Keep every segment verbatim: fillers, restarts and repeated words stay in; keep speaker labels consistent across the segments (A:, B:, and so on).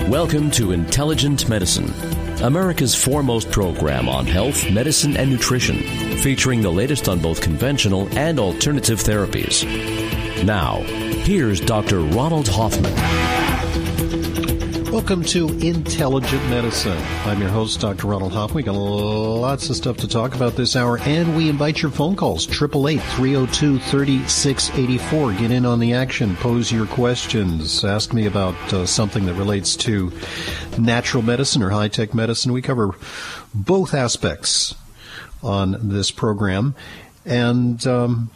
A: Welcome to Intelligent Medicine, America's foremost program on health, medicine, and nutrition, featuring the latest on both conventional and alternative therapies. Now, here's Doctor Ronald Hoffman.
B: Welcome to Intelligent Medicine. I'm your host, Doctor Ronald Hoffman. We got lots of stuff to talk about this hour, and we invite your phone calls, eight eight eight, three oh two, three six eight four. Get in on the action. Pose your questions. Ask me about uh, something that relates to natural medicine or high-tech medicine. We cover both aspects on this program. And um,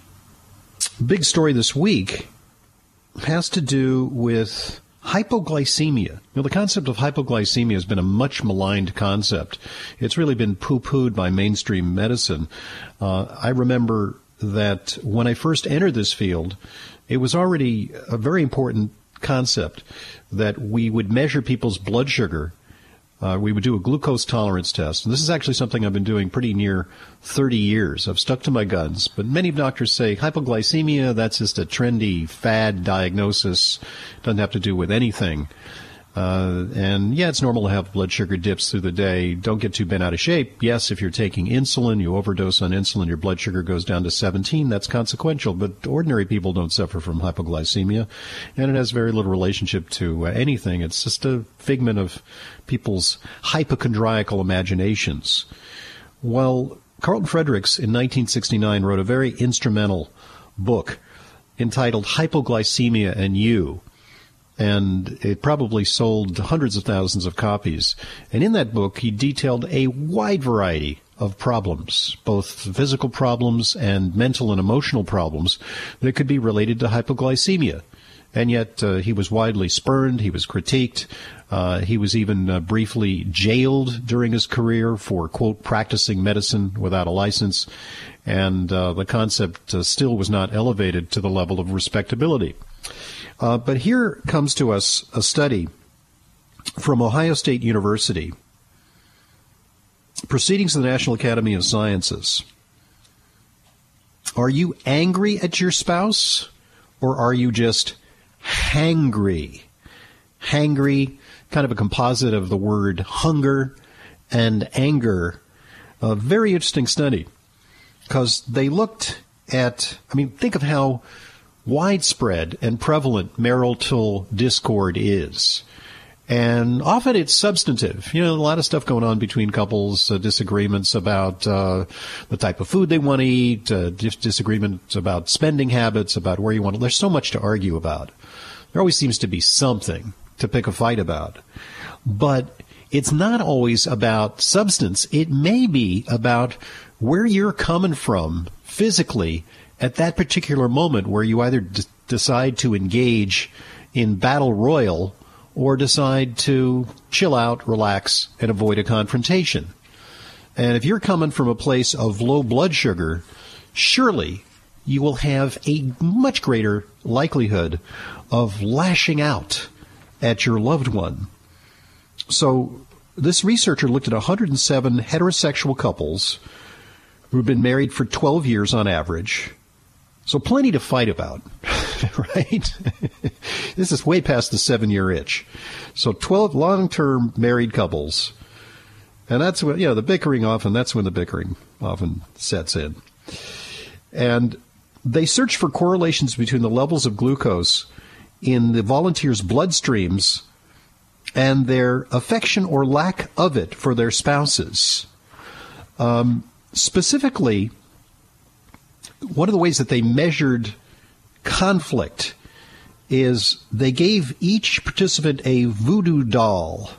B: big story this week has to do with hypoglycemia. You know, the concept of hypoglycemia has been a much maligned concept. It's really been poo-pooed by mainstream medicine. Uh, I remember that when I first entered this field, it was already a very important concept that we would measure people's blood sugar. Uh, we would do a glucose tolerance test. And this is actually something I've been doing pretty near thirty years. I've stuck to my guns. But many doctors say hypoglycemia, that's just a trendy fad diagnosis. Doesn't have to do with anything. Uh, and yeah, it's normal to have blood sugar dips through the day. Don't get too bent out of shape. Yes, if you're taking insulin, you overdose on insulin, your blood sugar goes down to seventeen. That's consequential. But ordinary people don't suffer from hypoglycemia. And it has very little relationship to uh, anything. It's just a figment of people's hypochondriacal imaginations. Well, Carlton Fredericks in nineteen sixty-nine wrote a very instrumental book entitled Hypoglycemia and You. And it probably sold hundreds of thousands of copies. And in that book, he detailed a wide variety of problems, both physical problems and mental and emotional problems that could be related to hypoglycemia. And yet uh, he was widely spurned. He was critiqued. Uh, he was even uh, briefly jailed during his career for, quote, practicing medicine without a license. And uh, the concept uh, still was not elevated to the level of respectability. Uh, but here comes to us a study from Ohio State University, Proceedings of the National Academy of Sciences. Are you angry at your spouse, or are you just hangry? Hangry, kind of a composite of the word hunger and anger. A very interesting study, because they looked at, I mean, think of how widespread and prevalent marital discord is. And often it's substantive. You know, a lot of stuff going on between couples, uh, disagreements about uh, the type of food they want to eat, uh, dis- disagreements about spending habits, about where you want to. There's so much to argue about. There always seems to be something to pick a fight about. But it's not always about substance. It may be about where you're coming from physically at that particular moment, where you either d- decide to engage in battle royal or decide to chill out, relax, and avoid a confrontation. And if you're coming from a place of low blood sugar, surely you will have a much greater likelihood of lashing out at your loved one. So this researcher looked at one hundred seven heterosexual couples who've been married for twelve years on average. So plenty to fight about, right? This is way past the seven-year itch. So twelve long-term married couples, and that's when, you know, the bickering often, that's when the bickering often sets in. And they searched for correlations between the levels of glucose in the volunteers' bloodstreams and their affection or lack of it for their spouses. Um, specifically, one of the ways that they measured conflict is they gave each participant a voodoo doll.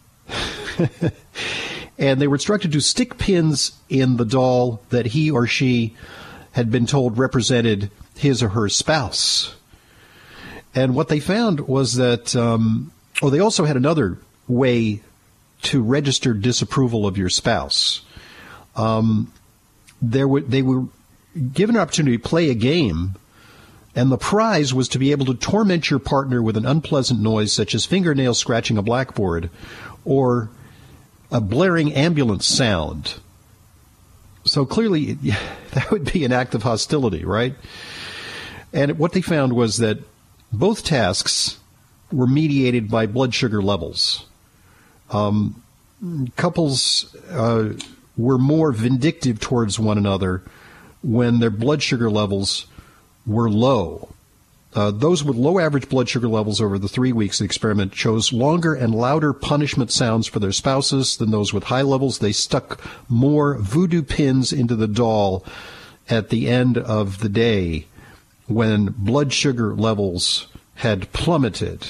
B: And they were instructed to stick pins in the doll that he or she had been told represented his or her spouse. And what they found was that, um, oh, they also had another way to register disapproval of your spouse. Um, there were, they were given an opportunity to play a game, and the prize was to be able to torment your partner with an unpleasant noise such as fingernails scratching a blackboard or a blaring ambulance sound. So clearly that would be an act of hostility, right? And what they found was that both tasks were mediated by blood sugar levels. Um, couples uh, were more vindictive towards one another when their blood sugar levels were low. Uh, those with low average blood sugar levels over the three weeks of the experiment chose longer and louder punishment sounds for their spouses than those with high levels. They stuck more voodoo pins into the doll at the end of the day when blood sugar levels had plummeted.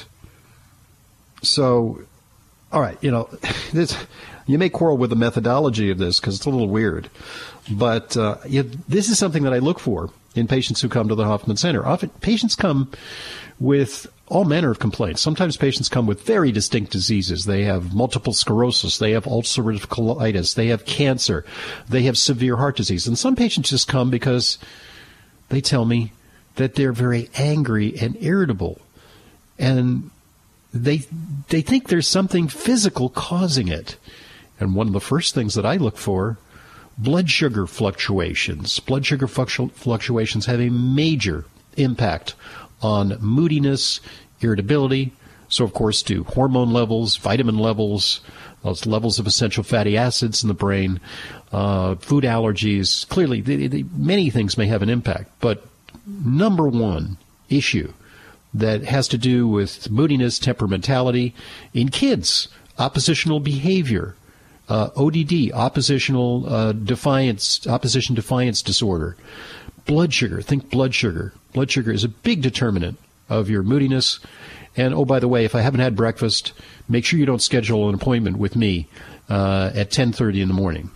B: So, all right, you know, this, you may quarrel with the methodology of this because it's a little weird, but uh, you, this is something that I look for in patients who come to the Hoffman Center. Often patients come with all manner of complaints. Sometimes patients come with very distinct diseases. They have multiple sclerosis. They have ulcerative colitis. They have cancer. They have severe heart disease. And some patients just come because they tell me that they're very angry and irritable. And they they think there's something physical causing it. And one of the first things that I look for, blood sugar fluctuations. Blood sugar fluctu- fluctuations have a major impact on moodiness, irritability. So, of course, do hormone levels, vitamin levels, those levels of essential fatty acids in the brain, uh, food allergies. Clearly, they, they, many things may have an impact. But number one issue that has to do with moodiness, temperamentality in kids, oppositional behavior, uh, O D D, oppositional uh, defiance, opposition defiance disorder, blood sugar. Think blood sugar. Blood sugar is a big determinant of your moodiness. And, oh, by the way, if I haven't had breakfast, make sure you don't schedule an appointment with me uh, at ten thirty in the morning.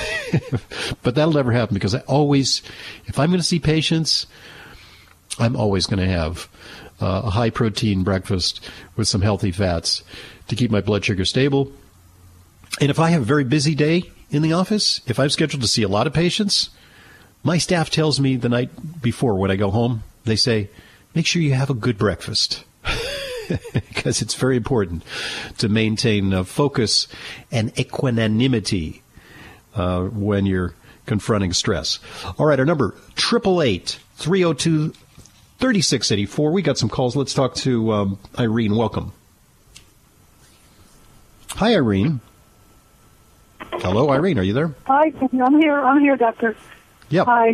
B: But that'll never happen because I always, if I'm going to see patients, I'm always going to have uh, a high-protein breakfast with some healthy fats to keep my blood sugar stable. And if I have a very busy day in the office, if I'm scheduled to see a lot of patients, my staff tells me the night before when I go home, they say, make sure you have a good breakfast. Because it's very important to maintain uh, focus and equanimity uh, when you're confronting stress. All right, our number, eight eight eight, three oh two, three six eight four. We got some calls. Let's talk to um, Irene. Welcome. Hi, Irene. Hello, Irene. Are you there?
C: Hi, I'm here. I'm here, Doctor.
B: Yep.
C: Hi.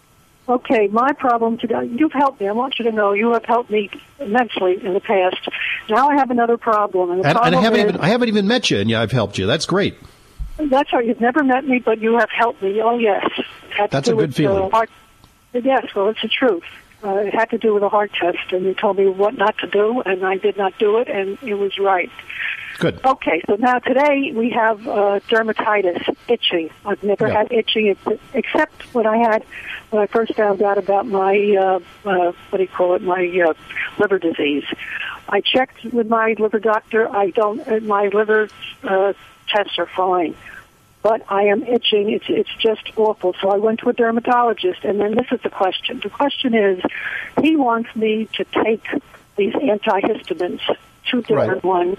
C: Okay, my problem today, you've helped me. I want you to know you have helped me immensely in the past. Now I have another problem. And, the
B: and,
C: problem
B: and I, haven't
C: is,
B: even, I haven't even met you, and yeah, I've helped you. That's great.
C: That's right. You've never met me, but you have helped me. Oh, yes.
B: That's a good
C: with,
B: feeling.
C: Uh, heart, yes, well, it's the truth. Uh, it had to do with a heart test, and you told me what not to do, and I did not do it, and it was right.
B: Good.
C: Okay, so now today we have uh, dermatitis, itching. I've never
B: yeah.
C: had itching except when I had, when I first found out about my, uh, uh, what do you call it, my uh, liver disease. I checked with my liver doctor. I don't, uh, my liver uh, tests are fine. But I am itching. It's it's just awful. So I went to a dermatologist, and then this is the question. The question is, he wants me to take these antihistamines, two different
B: right.
C: ones.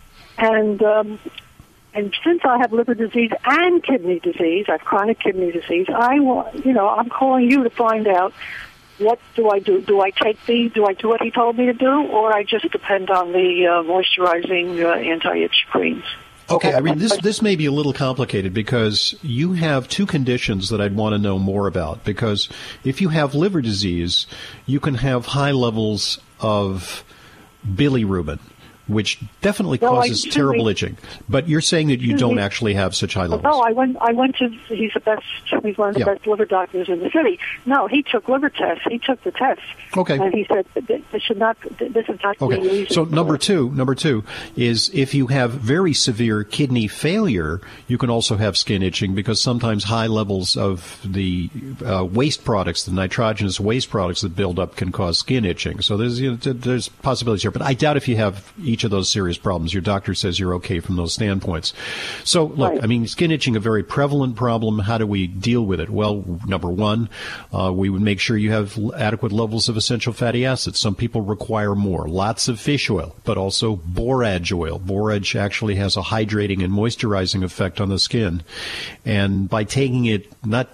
C: And um, and since I have liver disease and kidney disease, I have chronic kidney disease, I want, you know, I'm calling you to find out what do I do? Do I take the, do I do what he told me to do, or I just depend on the uh, moisturizing uh, anti-itch creams?
B: Okay, I mean, this this may be a little complicated because you have two conditions that I'd want to know more about. Because if you have liver disease, you can have high levels of bilirubin, which definitely
C: well,
B: causes
C: I,
B: terrible
C: me,
B: itching. But you're saying that you don't
C: me.
B: actually have such high levels.
C: No, I went. I went to. He's the best. He's one of the
B: yeah.
C: best liver doctors in the city. No, he took liver tests. He took the tests.
B: Okay.
C: And he said this should not. This is not.
B: Okay.
C: The
B: So number two, number two is if you have very severe kidney failure, you can also have skin itching because sometimes high levels of the uh, waste products, the nitrogenous waste products that build up, can cause skin itching. So there's you know, there's possibilities here, but I doubt if you have each of those serious problems. Your doctor says you're okay from those standpoints. So, look,
C: right.
B: I mean, skin itching, a very prevalent problem. How do we deal with it? Well, number one, uh, we would make sure you have adequate levels of essential fatty acids. Some people require more. Lots of fish oil, but also borage oil. Borage actually has a hydrating and moisturizing effect on the skin. And by taking it not a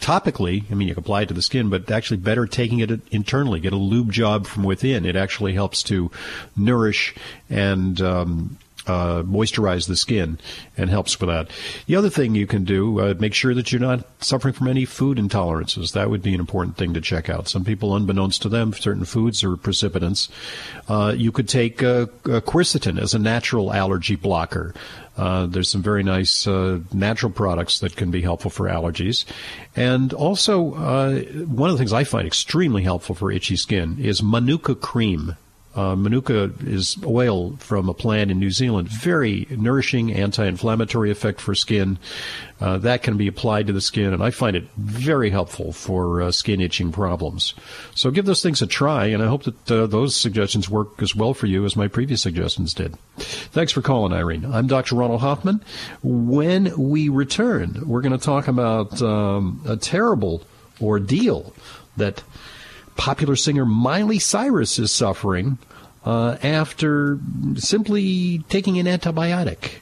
B: topically, I mean, you can apply it to the skin, but actually better taking it internally, get a lube job from within. It actually helps to nourish and um, uh, moisturize the skin and helps with that. The other thing you can do, uh, make sure that you're not suffering from any food intolerances. That would be an important thing to check out. Some people, unbeknownst to them, certain foods are precipitants. Uh, you could take uh, uh, quercetin as a natural allergy blocker. Uh, there's some very nice uh, natural products that can be helpful for allergies. And also, uh, one of the things I find extremely helpful for itchy skin is Manuka cream. Uh, Manuka is oil from a plant in New Zealand. Very nourishing, anti-inflammatory effect for skin. Uh, that can be applied to the skin, and I find it very helpful for uh, skin itching problems. So give those things a try, and I hope that uh, those suggestions work as well for you as my previous suggestions did. Thanks for calling, Irene. I'm Doctor Ronald Hoffman. When we return, we're going to talk about um, a terrible ordeal that popular singer Miley Cyrus is suffering uh, after simply taking an antibiotic.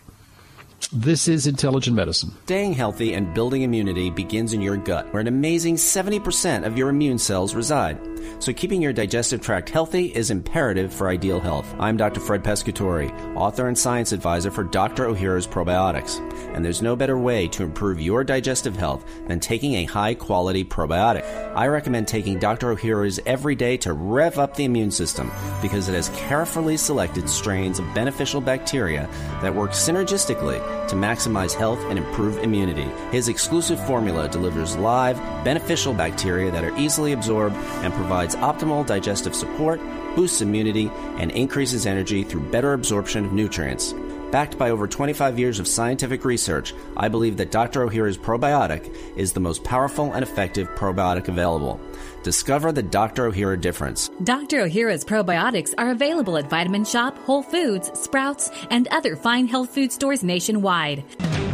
B: This is Intelligent Medicine.
D: Staying healthy and building immunity begins in your gut, where an amazing seventy percent of your immune cells reside. So keeping your digestive tract healthy is imperative for ideal health. I'm Doctor Fred Pescatore, author and science advisor for Doctor Ohhira's Probiotics. And there's no better way to improve your digestive health than taking a high-quality probiotic. I recommend taking Doctor Ohhira's every day to rev up the immune system because it has carefully selected strains of beneficial bacteria that work synergistically to maximize health and improve immunity. His exclusive formula delivers live, beneficial bacteria that are easily absorbed and provides optimal digestive support, boosts immunity, and increases energy through better absorption of nutrients. Backed by over twenty-five years of scientific research, I believe that Doctor Ohhira's probiotic is the most powerful and effective probiotic available. Discover the Doctor Ohhira difference.
E: Doctor Ohhira's probiotics are available at Vitamin Shop, Whole Foods, Sprouts, and other fine health food stores nationwide.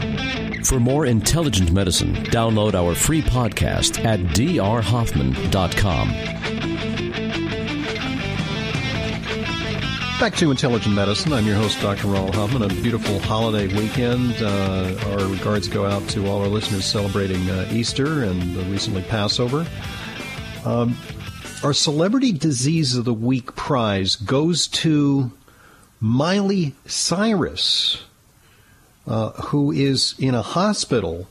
A: For more intelligent medicine, download our free podcast at d r hoffman dot com.
B: Back to Intelligent Medicine. I'm your host, Doctor Ronald Hoffman. A beautiful holiday weekend. Uh, our regards go out to all our listeners celebrating uh, Easter and uh, recently Passover. Um, our Celebrity Disease of the Week prize goes to Miley Cyrus, uh, who is in a hospital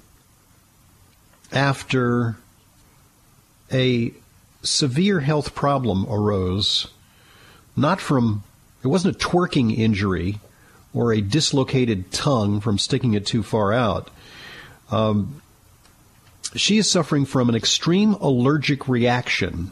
B: after a severe health problem arose, not from It wasn't a twerking injury or a dislocated tongue from sticking it too far out. Um, she is suffering from an extreme allergic reaction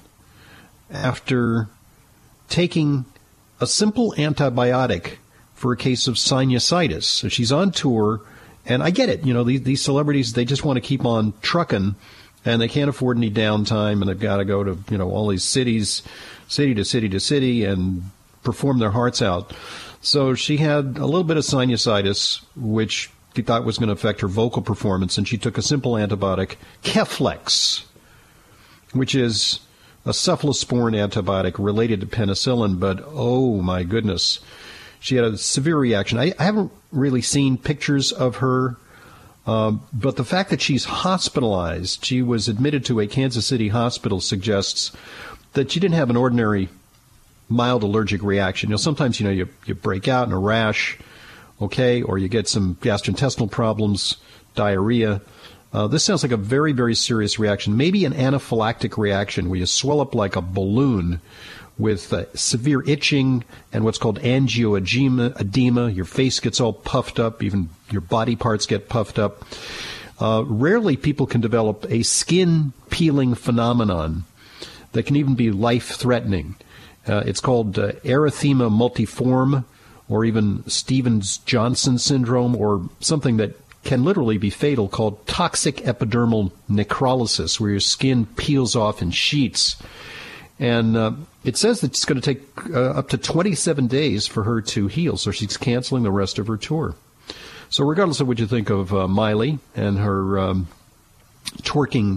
B: after taking a simple antibiotic for a case of sinusitis. So she's on tour, and I get it. You know, these, these celebrities, they just want to keep on trucking, and they can't afford any downtime, and they've got to go to, you know, all these cities, city to city to city, and perform their hearts out. So she had a little bit of sinusitis, which she thought was going to affect her vocal performance, and she took a simple antibiotic, Keflex, which is a cephalosporin antibiotic related to penicillin, but oh my goodness, she had a severe reaction. I, I haven't really seen pictures of her, um, but the fact that she's hospitalized, she was admitted to a Kansas City hospital, suggests that she didn't have an ordinary mild allergic reaction. You know, sometimes, you know, you, you break out in a rash, okay, or you get some gastrointestinal problems, diarrhea. Uh, this sounds like a very, very serious reaction, maybe an anaphylactic reaction where you swell up like a balloon with uh, severe itching and what's called angioedema. Edema. Your face gets all puffed up, even your body parts get puffed up. Uh, rarely people can develop a skin peeling phenomenon that can even be life-threatening. Uh, it's called uh, erythema multiforme, or even Stevens-Johnson syndrome, or something that can literally be fatal, called toxic epidermal necrolysis, where your skin peels off in sheets. And uh, it says that it's going to take uh, up to twenty-seven days for her to heal, so she's canceling the rest of her tour. So regardless of what you think of uh, Miley and her um, twerking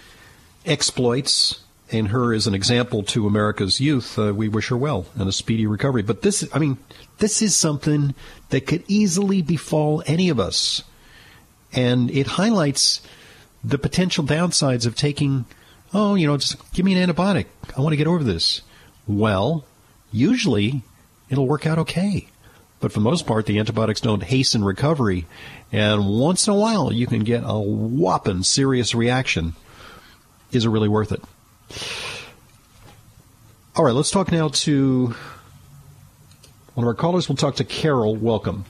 B: exploits, and her as an example to America's youth, uh, we wish her well and a speedy recovery. But this, I mean, this is something that could easily befall any of us. And it highlights the potential downsides of taking, oh, you know, just give me an antibiotic. I want to get over this. Well, usually it'll work out okay. But for the most part, the antibiotics don't hasten recovery. And once in a while, you can get a whopping serious reaction. Is it really worth it? All right, let's talk now to one of our callers. We'll talk to Carol. Welcome.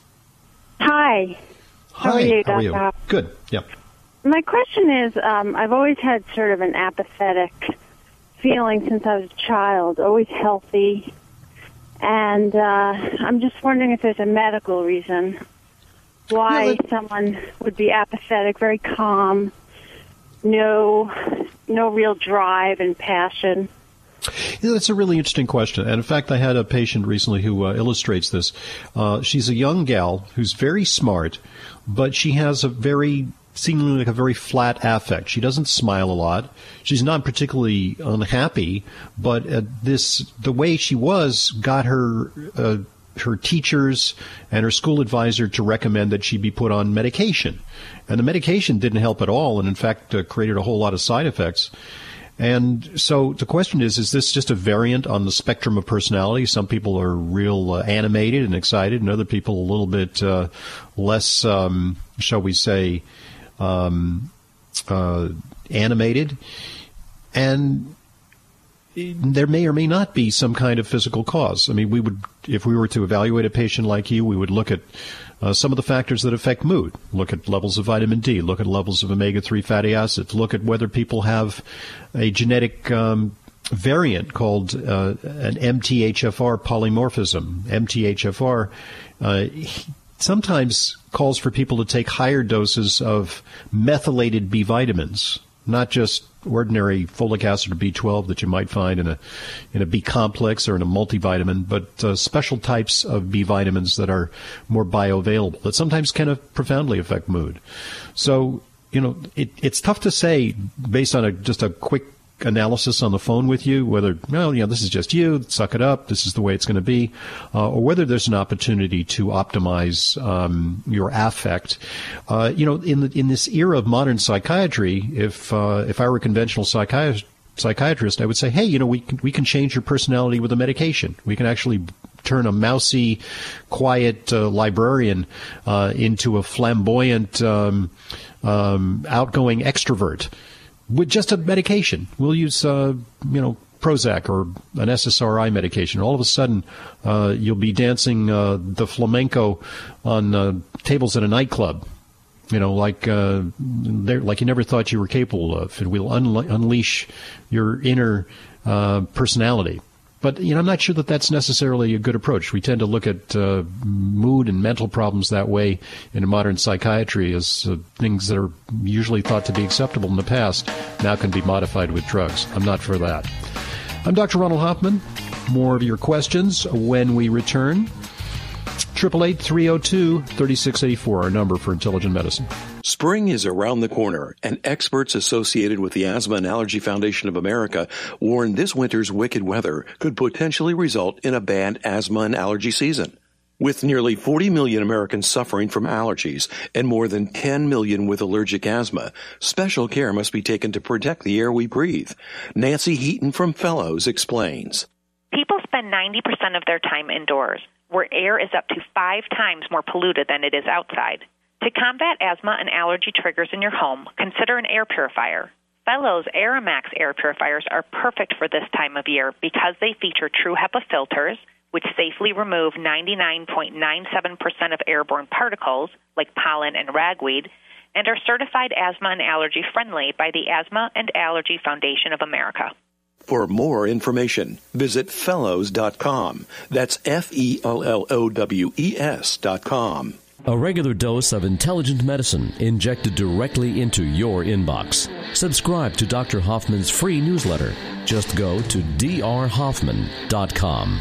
F: Hi.
B: Hi.
F: How are you,
B: How are you?
F: Doctor?
B: Good. Yep.
F: My question is, um, I've always had sort of an apathetic feeling since I was a child, always healthy. And uh, I'm just wondering if there's a medical reason why
B: Yeah, that-
F: someone would be apathetic, very calm, no, no real drive and passion.
B: Yeah, that's a really interesting question. And in fact, I had a patient recently who uh, illustrates this. Uh, she's a young gal who's very smart, but she has a very, seemingly like a very flat affect. She doesn't smile a lot. She's not particularly unhappy, but uh, this, the way she was got her, uh, her teachers and her school advisor to recommend that she be put on medication. And the medication didn't help at all, and in fact uh, created a whole lot of side effects. And so the question is, is this just a variant on the spectrum of personality? Some people are real uh, animated and excited, and other people a little bit uh, less, um, shall we say, um, uh, animated. And there may or may not be some kind of physical cause. I mean, we would, if we were to evaluate a patient like you, we would look at uh, some of the factors that affect mood. Look at levels of vitamin D. Look at levels of omega three fatty acids. Look at whether people have a genetic um, variant called uh, an M T H F R polymorphism. M T H F R uh, sometimes calls for people to take higher doses of methylated B vitamins, not just ordinary folic acid or B twelve that you might find in a in a B complex or in a multivitamin, but uh, special types of B vitamins that are more bioavailable that sometimes can uh, profoundly affect mood. So, you know, it, it's tough to say based on a, just a quick analysis on the phone with you whether, well, you know, this is just you, suck it up, this is the way it's going to be, uh, or whether there's an opportunity to optimize um, your affect. Uh, you know, in the, in this era of modern psychiatry, if uh, if I were a conventional psychiatrist, psychiatrist, I would say, hey, you know, we can, we can change your personality with a medication. We can actually turn a mousy, quiet uh, librarian uh, into a flamboyant, um, um, outgoing extrovert with just a medication. We'll use, uh, you know, Prozac or an S S R I medication. All of a sudden, uh, you'll be dancing uh, the flamenco on uh, tables at a nightclub. You know, like uh, like you never thought you were capable of. It will unle- unleash your inner uh, personality. But, you know, I'm not sure that that's necessarily a good approach. We tend to look at uh, mood and mental problems that way in modern psychiatry as uh, things that are usually thought to be acceptable in the past now can be modified with drugs. I'm not for that. I'm Doctor Ronald Hoffman. More of your questions when we return. eight eight eight, three oh two, three six eight four, our number for Intelligent Medicine.
G: Spring is around the corner, and experts associated with the Asthma and Allergy Foundation of America warn this winter's wicked weather could potentially result in a bad asthma and allergy season. With nearly forty million Americans suffering from allergies and more than ten million with allergic asthma, special care must be taken to protect the air we breathe. Nancy Heaton from Fellows explains.
H: People spend ninety percent of their time indoors, where air is up to five times more polluted than it is outside. To combat asthma and allergy triggers in your home, consider an air purifier. Fellows Aeromax air purifiers are perfect for this time of year because they feature true HEPA filters, which safely remove ninety-nine point nine seven percent of airborne particles, like pollen and ragweed, and are certified asthma and allergy friendly by the Asthma and Allergy Foundation of America.
G: For more information, visit fellows dot com. That's F E L L O W E S dot com.
A: A regular dose of intelligent medicine injected directly into your inbox. Subscribe to Doctor Hoffman's free newsletter. Just go to d r hoffman dot com.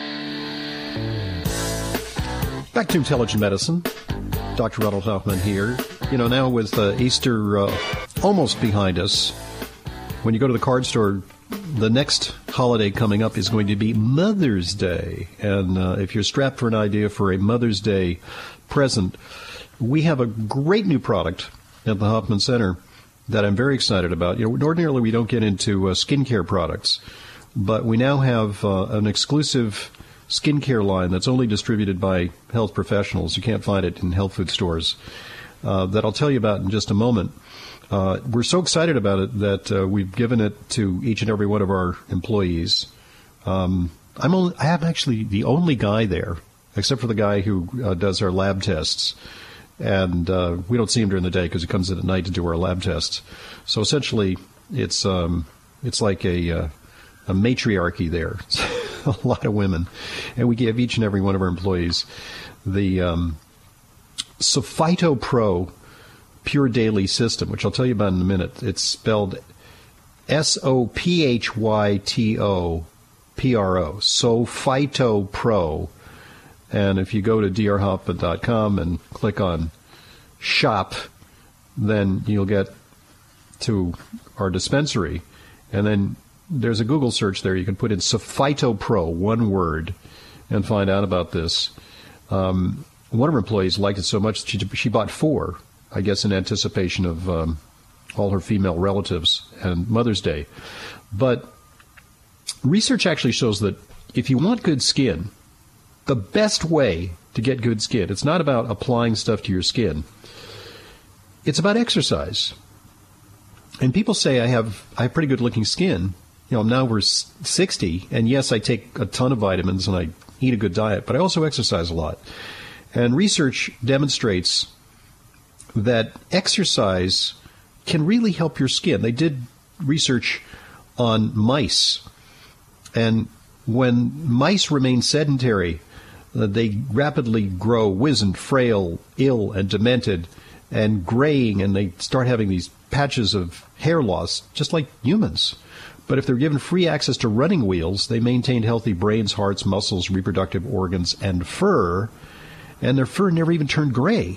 B: Back to Intelligent Medicine. Doctor Ronald Hoffman here. You know, now with uh, Easter uh, almost behind us, when you go to the card store, the next holiday coming up is going to be Mother's Day. And uh, if you're strapped for an idea for a Mother's Day present, we have a great new product at the Hoffman Center that I'm very excited about. You know, ordinarily we don't get into uh, skincare products, but we now have uh, an exclusive skincare line that's only distributed by health professionals. You can't find it in health food stores. Uh, that I'll tell you about in just a moment. Uh, we're so excited about it that uh, we've given it to each and every one of our employees. Um, I'm only, I am actually the only guy there, except for the guy who uh, does our lab tests. And uh, we don't see him during the day because he comes in at night to do our lab tests. So essentially, it's um, it's like a uh, a matriarchy there. A lot of women. And we give each and every one of our employees the um, Sophyto Pro Pure Daily System, which I'll tell you about in a minute. It's spelled S O P H Y T O P R O, Sophyto Pro. And if you go to d r hoffman dot com and click on Shop, then you'll get to our dispensary. And then there's a Google search there. You can put in Sophyto Pro, one word, and find out about this. Um, one of our employees liked it so much she, she bought four, I guess in anticipation of um, all her female relatives and Mother's Day. But research actually shows that if you want good skin, the best way to get good skin, it's not about applying stuff to your skin. It's about exercise. And people say I have I have pretty good looking skin. You know, now we're sixty, and yes, I take a ton of vitamins and I eat a good diet, but I also exercise a lot. And research demonstrates that exercise can really help your skin. They did research on mice, and when mice remain sedentary, uh, they rapidly grow wizened, frail, ill, and demented, and graying, and they start having these patches of hair loss, just like humans. But if they're given free access to running wheels, they maintained healthy brains, hearts, muscles, reproductive organs, and fur, and their fur never even turned gray.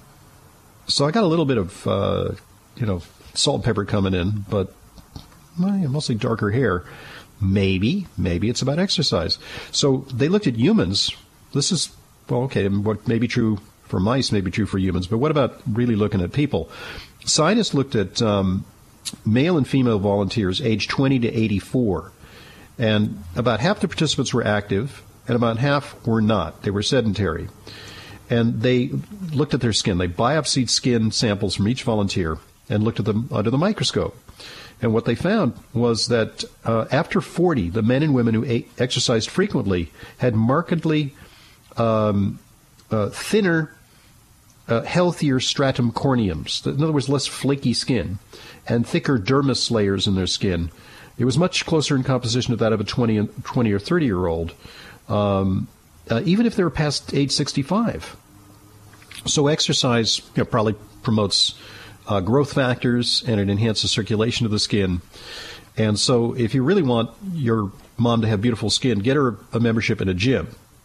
B: So I got a little bit of, uh, you know, salt and pepper coming in, but well, mostly darker hair. Maybe, maybe it's about exercise. So they looked at humans. This is, well, okay, what may be true for mice may be true for humans, but what about really looking at people? Scientists looked at um, male and female volunteers aged twenty to eighty-four, and about half the participants were active, and about half were not. They were sedentary. And they looked at their skin. They biopsied skin samples from each volunteer and looked at them under the microscope. And what they found was that uh, after forty, the men and women who ate, exercised frequently had markedly um, uh, thinner, uh, healthier stratum corneums. In other words, less flaky skin and thicker dermis layers in their skin. It was much closer in composition to that of a twenty, twenty or thirty-year-old, um, uh, even if they were past age sixty-five. So exercise, you know, probably promotes Uh, growth factors, and it enhances circulation of the skin. And so if you really want your mom to have beautiful skin, get her a membership in a gym.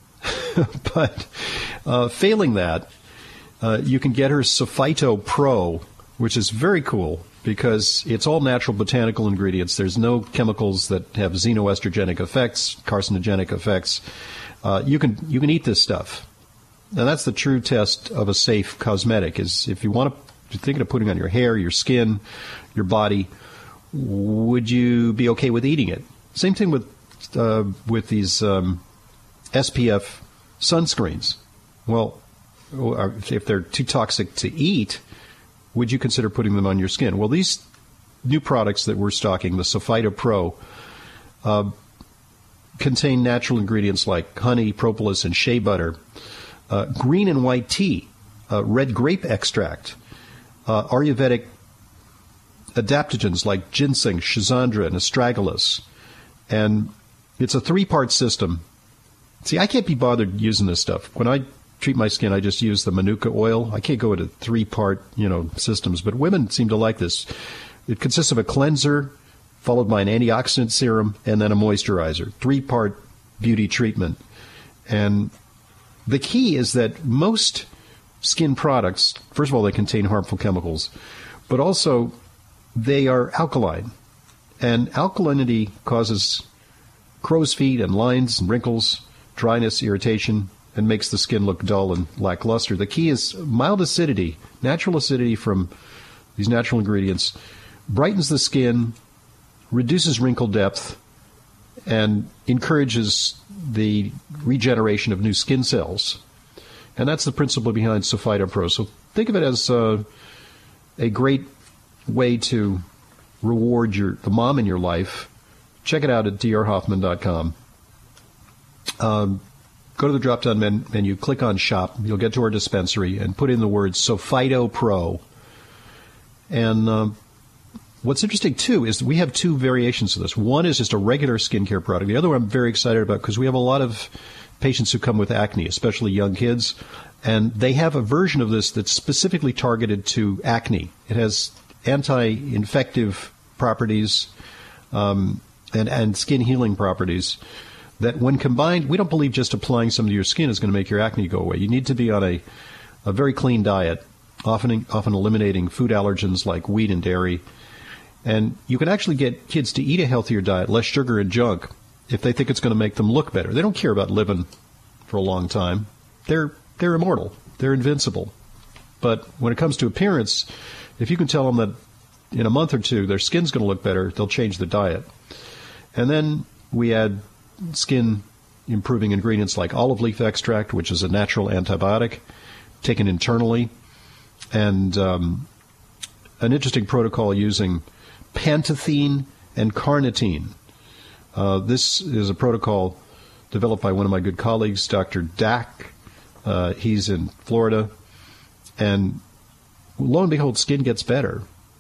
B: But uh, failing that, uh, you can get her Sophyto Pro, which is very cool because it's all natural botanical ingredients. There's no chemicals that have xenoestrogenic effects, carcinogenic effects. Uh, you can you can eat this stuff. And that's the true test of a safe cosmetic, is if you want to If you're thinking of putting on your hair, your skin, your body, would you be okay with eating it? Same thing with uh, with these um, S P F sunscreens. Well, if they're too toxic to eat, would you consider putting them on your skin? Well, these new products that we're stocking, the Sophyto Pro, uh, contain natural ingredients like honey, propolis, and shea butter, uh, green and white tea, uh, red grape extract, Uh, Ayurvedic adaptogens like ginseng, schizandra, and astragalus. And it's a three-part system. See, I can't be bothered using this stuff. When I treat my skin, I just use the Manuka oil. I can't go into three-part, you know, systems, but women seem to like this. It consists of a cleanser, followed by an antioxidant serum, and then a moisturizer. Three-part beauty treatment. And the key is that most skin products, first of all, they contain harmful chemicals, but also they are alkaline. And alkalinity causes crow's feet and lines and wrinkles, dryness, irritation, and makes the skin look dull and lackluster. The key is mild acidity, natural acidity from these natural ingredients, brightens the skin, reduces wrinkle depth, and encourages the regeneration of new skin cells. And that's the principle behind Sophyto Pro. So think of it as uh, a great way to reward your the mom in your life. Check it out at d r hoffman dot com. Um, go to the drop-down men- menu, click on Shop. You'll get to our dispensary and put in the word Sophyto Pro. And um, what's interesting, too, is that we have two variations of this. One is just a regular skincare product. The other one I'm very excited about because we have a lot of patients who come with acne, especially young kids, and they have a version of this that's specifically targeted to acne. It has anti-infective properties um, and, and skin healing properties that when combined, we don't believe just applying some to your skin is going to make your acne go away. You need to be on a, a very clean diet, often often eliminating food allergens like wheat and dairy. And you can actually get kids to eat a healthier diet, less sugar and junk, if they think it's going to make them look better. They don't care about living for a long time. They're they're immortal. They're invincible. But when it comes to appearance, if you can tell them that in a month or two their skin's going to look better, they'll change the diet. And then we add skin improving ingredients like olive leaf extract, which is a natural antibiotic taken internally, and um, an interesting protocol using pantethine and carnitine. Uh, this is a protocol developed by one of my good colleagues, Doctor Dack. Uh, he's in Florida. And lo and behold, skin gets better.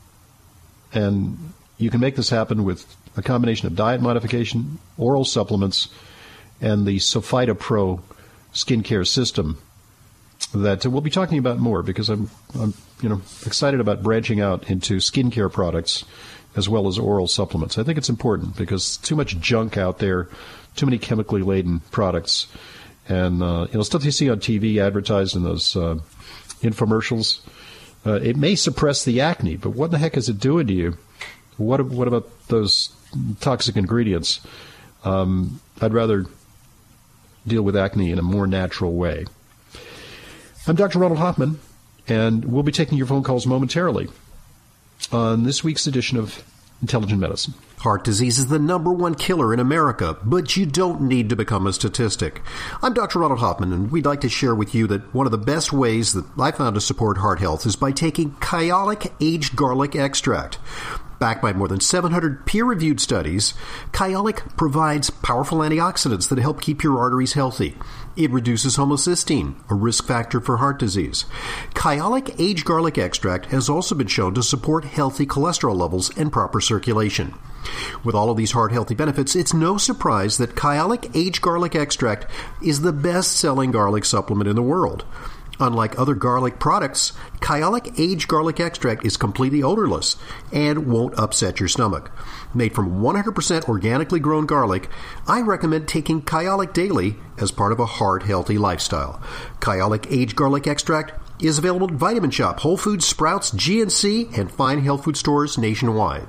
B: And you can make this happen with a combination of diet modification, oral supplements, and the Sophyto Pro skincare system that we'll be talking about more because I'm, I'm you know, excited about branching out into skincare products as well as oral supplements. I think it's important because too much junk out there, too many chemically laden products, and uh, you know stuff you see on T V advertised in those uh, infomercials. Uh, it may suppress the acne, but what the heck is it doing to you? What what about those toxic ingredients? Um, I'd rather deal with acne in a more natural way. I'm Doctor Ronald Hoffman, and we'll be taking your phone calls momentarily on this week's edition of Intelligent Medicine.
I: Heart disease is the number one killer in America, but you don't need to become a statistic. I'm Doctor Ronald Hoffman, and we'd like to share with you that one of the best ways that I found to support heart health is by taking Kyolic Aged Garlic Extract. Backed by more than seven hundred peer-reviewed studies, Kyolic provides powerful antioxidants that help keep your arteries healthy. It reduces homocysteine, a risk factor for heart disease. Kyolic Aged Garlic Extract has also been shown to support healthy cholesterol levels and proper circulation. With all of these heart-healthy benefits, it's no surprise that Kyolic Aged Garlic Extract is the best-selling garlic supplement in the world. Unlike other garlic products, Kyolic Aged Garlic Extract is completely odorless and won't upset your stomach. Made from one hundred percent organically grown garlic, I recommend taking Kyolic daily as part of a heart-healthy lifestyle. Kyolic Aged Garlic Extract is available at Vitamin Shop, Whole Foods, Sprouts, G N C, and fine health food stores nationwide.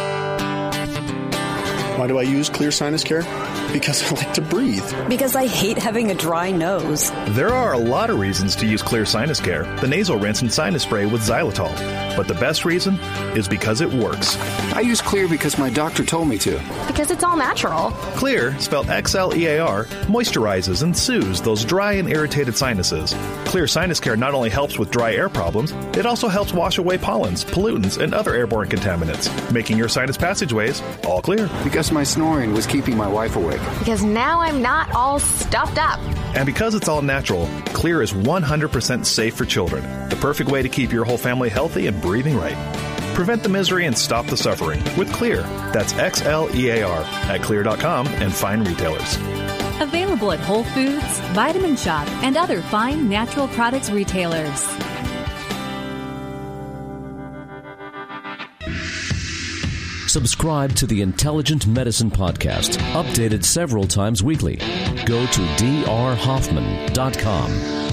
J: Why do I use Clear Sinus Care? Because I like to breathe.
K: Because I hate having a dry nose.
L: There are a lot of reasons to use Clear Sinus Care, the nasal rinse and sinus spray with xylitol. But the best reason is because it works.
M: I use Clear because my doctor told me to.
N: Because it's all natural.
L: Clear, spelled X L E A R, moisturizes and soothes those dry and irritated sinuses. Clear Sinus Care not only helps with dry air problems, it also helps wash away pollens, pollutants, and other airborne contaminants, making your sinus passageways all clear.
M: Because my snoring was keeping my wife awake.
N: Because now I'm not all stuffed up.
L: And because it's all natural, Clear is one hundred percent safe for children. The perfect way to keep your whole family healthy and breathing right. Prevent the misery and stop the suffering with Clear. That's X L E A R at clear dot com and fine retailers.
E: Available at Whole Foods, Vitamin Shop, and other fine natural products retailers.
A: Subscribe to the Intelligent Medicine Podcast, updated several times weekly. Go to d r hoffman dot com.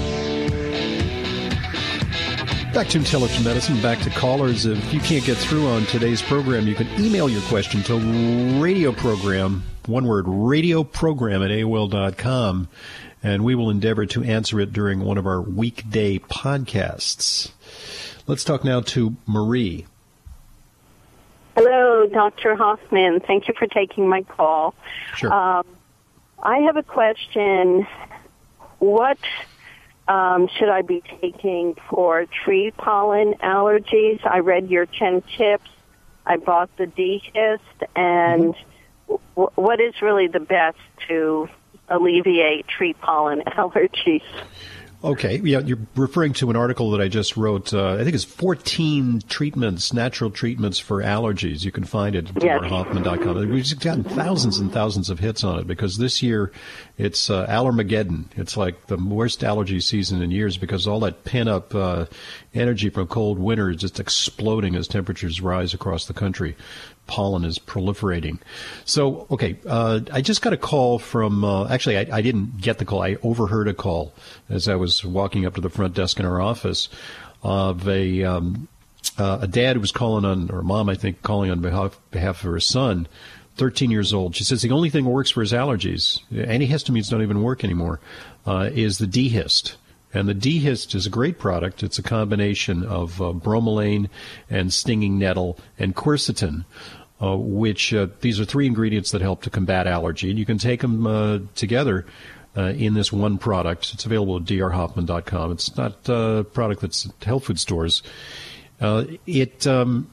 B: Back to Intelligent Medicine, back to callers. If you can't get through on today's program, you can email your question to radio program, one word, radio program at A O L dot com, and we will endeavor to answer it during one of our weekday podcasts. Let's talk now to Marie.
O: Hello, Doctor Hoffman. Thank you for taking my call.
B: Sure.
O: Um, I have a question. What um, should I be taking for tree pollen allergies? I read your ten tips. I bought the D-Hist, and mm-hmm. w- what is really the best to alleviate tree pollen allergies?
B: Okay, yeah, you're referring to an article that I just wrote. Uh, I think it's fourteen treatments, natural treatments for allergies. You can find it at
O: yes.
B: d r hoffman dot com. We've just gotten thousands and thousands of hits on it because this year it's uh, Allermageddon. It's like the worst allergy season in years because all that pent-up uh, energy from cold winter is just exploding as temperatures rise across the country. Pollen is proliferating. So, okay, uh, I just got a call from, uh, actually, I, I didn't get the call. I overheard a call as I was walking up to the front desk in our office of a um, uh, a dad who was calling on, or mom, I think, calling on behalf, behalf of her son, thirteen years old. She says the only thing that works for his allergies, antihistamines don't even work anymore, uh, is the D-Hist. And the D-Hist is a great product. It's a combination of uh, bromelain and stinging nettle and quercetin, uh, which uh, these are three ingredients that help to combat allergy. And you can take them uh, together uh, in this one product. It's available at d r hoffman dot com. It's not a product that's at health food stores. Uh, it um,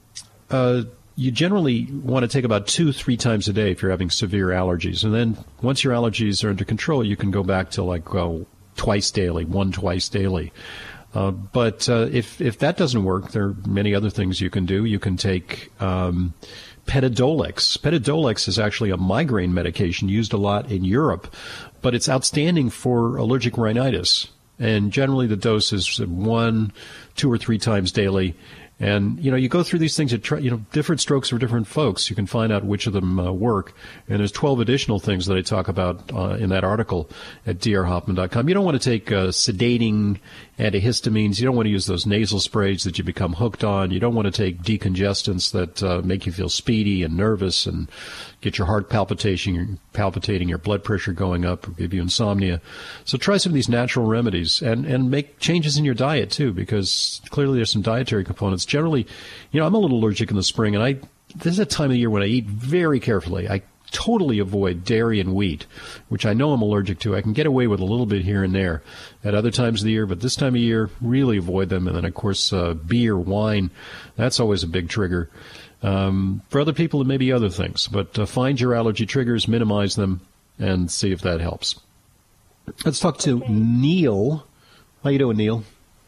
B: uh, you generally want to take about two, three times a day if you're having severe allergies. And then once your allergies are under control, you can go back to like uh, twice daily, one twice daily. Uh, but uh, if if that doesn't work, there are many other things you can do. You can take um, Petadolex. Petadolex is actually a migraine medication used a lot in Europe, but it's outstanding for allergic rhinitis. And generally the dose is one, two or three times daily. And, you know, you go through these things, at, you know, different strokes for different folks. You can find out which of them uh, work. And there's twelve additional things that I talk about uh, in that article at d r hoffman dot com. You don't want to take uh, sedating antihistamines. You don't want to use those nasal sprays that you become hooked on. You don't want to take decongestants that uh, make you feel speedy and nervous and get your heart palpitation, palpitating, your blood pressure going up, or give you insomnia. So try some of these natural remedies and, and make changes in your diet, too, because clearly there's some dietary components. Generally, you know, I'm a little allergic in the spring, and I this is a time of the year when I eat very carefully. I totally avoid dairy and wheat, which I know I'm allergic to. I can get away with a little bit here and there at other times of the year, but this time of year, really avoid them. And then, of course, uh, beer, wine, that's always a big trigger. Um, for other people, it may be other things, but uh, find your allergy triggers, minimize them, and see if that helps. Let's talk to okay. Neil. How you doing, Neil?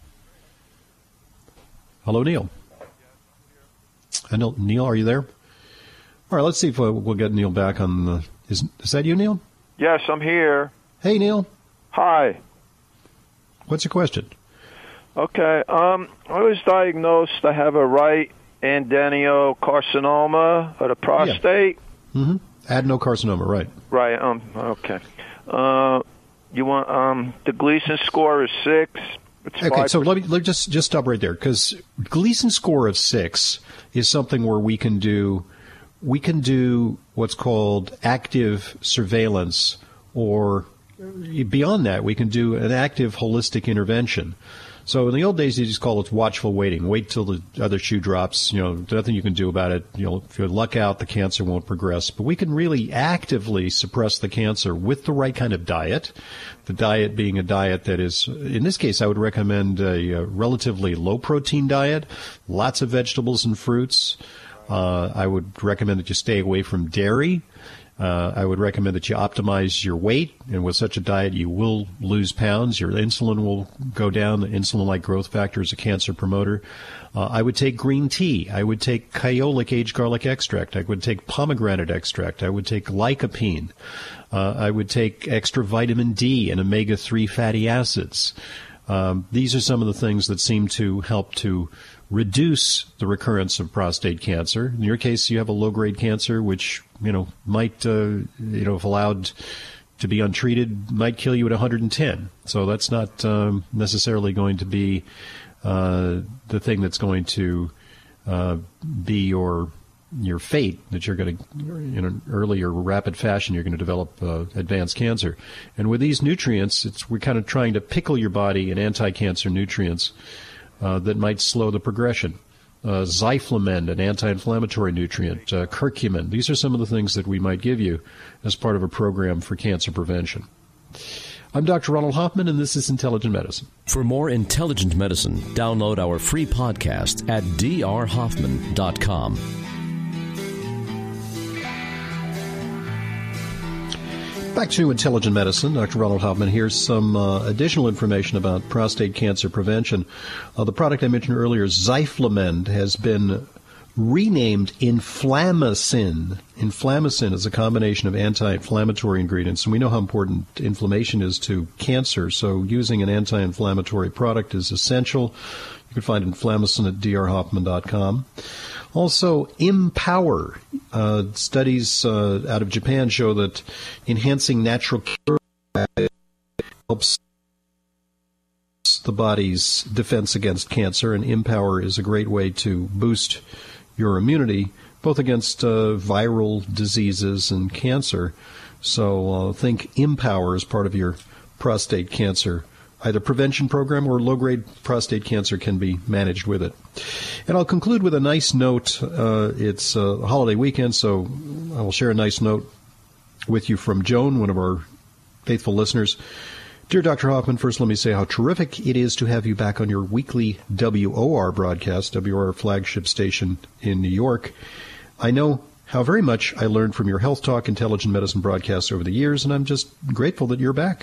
B: Hello, Neil. I know, Neil, are you there? All right, let's see if uh, we'll get Neil back on the... Is, is that you, Neil?
P: Yes, I'm here.
B: Hey, Neil.
P: Hi.
B: What's your question?
P: Okay, um, I was diagnosed, I have a right adenocarcinoma of the prostate.
B: Yeah. Mm-hmm. Adenocarcinoma, right.
P: Right, um, okay. Uh, you want, um, the Gleason score is six. It's
B: okay,
P: five
B: so let me, let me just, just stop right there, because Gleason score of six is something where we can do, we can do what's called active surveillance, or beyond that, we can do an active holistic intervention. So in the old days, you just call it watchful waiting. Wait till the other shoe drops. You know, nothing you can do about it. You know, if you luck out, the cancer won't progress. But we can really actively suppress the cancer with the right kind of diet. The diet being a diet that is, in this case, I would recommend a, a relatively low-protein diet, lots of vegetables and fruits. Uh, I would recommend that you stay away from dairy. Uh, I would recommend that you optimize your weight, and with such a diet, you will lose pounds. Your insulin will go down. The insulin-like growth factor is a cancer promoter. Uh, I would take green tea. I would take Kyolic aged garlic extract. I would take pomegranate extract. I would take lycopene. Uh, I would take extra vitamin D and omega three fatty acids. Um, these are some of the things that seem to help to reduce the recurrence of prostate cancer. In your case, you have a low-grade cancer, which, you know, might, uh, you know, if allowed to be untreated, might kill you at one hundred ten. So that's not um, necessarily going to be uh, the thing that's going to uh, be your your fate, that you're going to, in an early or rapid fashion, you're going to develop uh, advanced cancer. And with these nutrients, it's we're kind of trying to pickle your body in anti-cancer nutrients. uh, that might slow the progression. Uh, Zyflamend, an anti-inflammatory nutrient, uh, curcumin. These are some of the things that we might give you as part of a program for cancer prevention. I'm Doctor Ronald Hoffman, and this is Intelligent Medicine.
A: For more Intelligent Medicine, download our free podcast at d r hoffman dot com.
B: Back to Intelligent Medicine. Doctor Ronald Hoffman. Here's some uh, additional information about prostate cancer prevention. Uh, the product I mentioned earlier, Zyflamend, has been renamed Inflamacin. Inflamacin is a combination of anti-inflammatory ingredients, and we know how important inflammation is to cancer, so using an anti-inflammatory product is essential. You can find Inflamacin at d r hoffman dot com. Also, Empower. Uh, studies uh, out of Japan show that enhancing natural cure helps the body's defense against cancer, and Empower is a great way to boost your immunity, both against uh, viral diseases and cancer. So uh, think Empower as part of your prostate cancer either prevention program or low-grade prostate cancer can be managed with it. And I'll conclude with a nice note. Uh, it's a holiday weekend, so I will share a nice note with you from Joan, one of our faithful listeners. Dear Doctor Hoffman, first let me say how terrific it is to have you back on your weekly W O R broadcast, W O R flagship station in New York. I know how very much I learned from your Health Talk Intelligent Medicine broadcasts over the years, and I'm just grateful that you're back.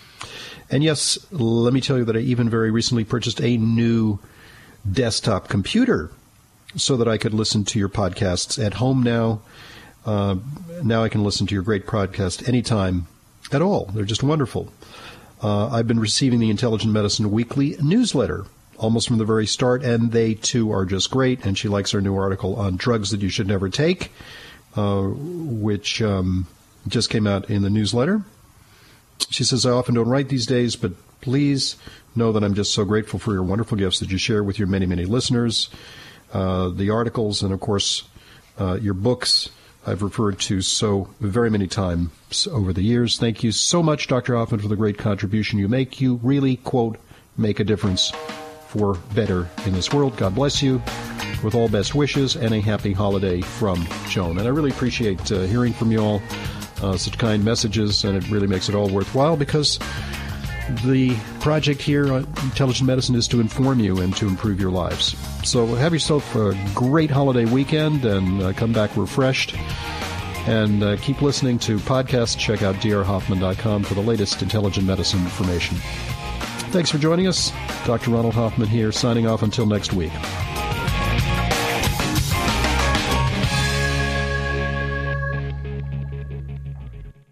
B: And yes, let me tell you that I even very recently purchased a new desktop computer so that I could listen to your podcasts at home now. Uh, now I can listen to your great podcast anytime at all. They're just wonderful. Uh, I've been receiving the Intelligent Medicine Weekly newsletter almost from the very start, and they, too, are just great. And she likes our new article on drugs that you should never take, uh, which um, just came out in the newsletter. She says, I often don't write these days, but please know that I'm just so grateful for your wonderful gifts that you share with your many, many listeners. Uh, the articles and, of course, uh, your books I've referred to so very many times over the years. Thank you so much, Doctor Hoffman, for the great contribution you make. You really, quote, make a difference for better in this world. God bless you. With all best wishes and a happy holiday from Joan. And I really appreciate uh, hearing from you all. Uh, such kind messages, and it really makes it all worthwhile because the project here on Intelligent Medicine is to inform you and to improve your lives. So have yourself a great holiday weekend and uh, come back refreshed. And uh, keep listening to podcasts. Check out d r hoffman dot com for the latest intelligent medicine information. Thanks for joining us. Doctor Ronald Hoffman here, signing off until next week.